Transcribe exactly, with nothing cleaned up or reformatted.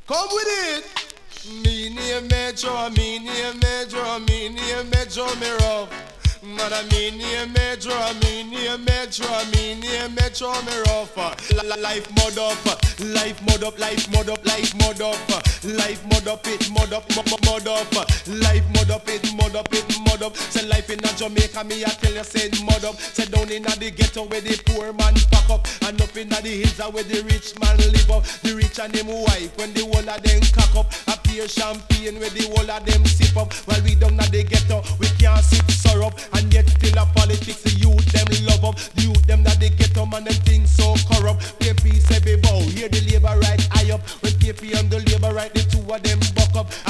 Come with it. Me name Metro, me name Metro, me name Metro, me rough. Man, I mean name Metro, me name Metro, me name Metro, me rough. Life mod up, life mod up, life mod up, life mod up, life mod up, it mod up, mod mod up, life mod up, it mod up, it mod up. Say life in a Jamaica, me I tell you, say mod up. Say down in a the ghetto where the poor man pack up, and up in a the hills where the rich man live up. The rich and them wife when the whole of them cock up, a pure champagne where the whole of them sip up. While we down at the ghetto